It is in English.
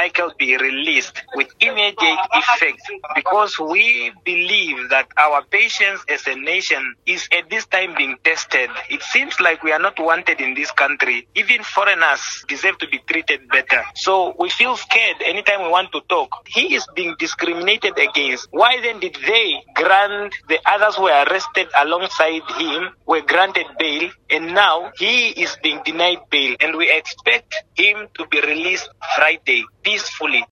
Michael be released with immediate effect, because we believe that our patience as a nation is at this time being tested. It seems like we are not wanted in this country. Even foreigners deserve to be treated better. So we feel scared anytime we want to talk. He is being discriminated against. Why then did they grant the others who were arrested alongside him were granted bail, and now he is being denied bail? And we expect him to be released Friday peacefully.